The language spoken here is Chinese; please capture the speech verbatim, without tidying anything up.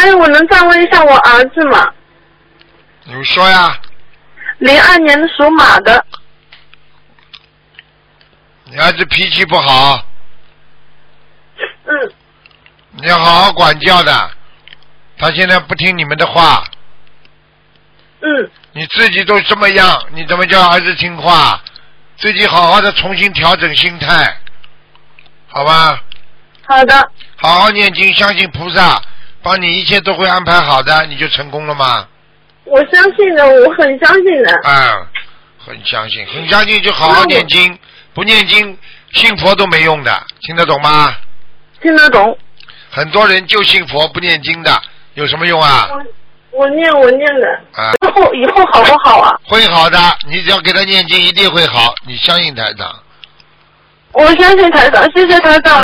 还有，我能再问一下我儿子吗？ 你说呀。 零二年的属马的。 你儿子脾气不好。 嗯。 你要好好管教的，他现在不听你们的话。 嗯。 你自己都这么样，你怎么叫儿子听话？自己好好的重新调整心态，好吧？ 好的。 好好念经，相信菩萨，帮你一切都会安排好的，你就成功了吗？ 我相信的，我很相信的。 啊，很相信，很相信就好好念经，不念经信佛都没用的，听得懂吗？ 听得懂。 很多人就信佛不念经的，有什么用啊？ 我我念我念的。 啊。 以后以后好不好啊？ 会好的，你只要给他念经，一定会好，你相信台长。 我相信台长，谢谢台长。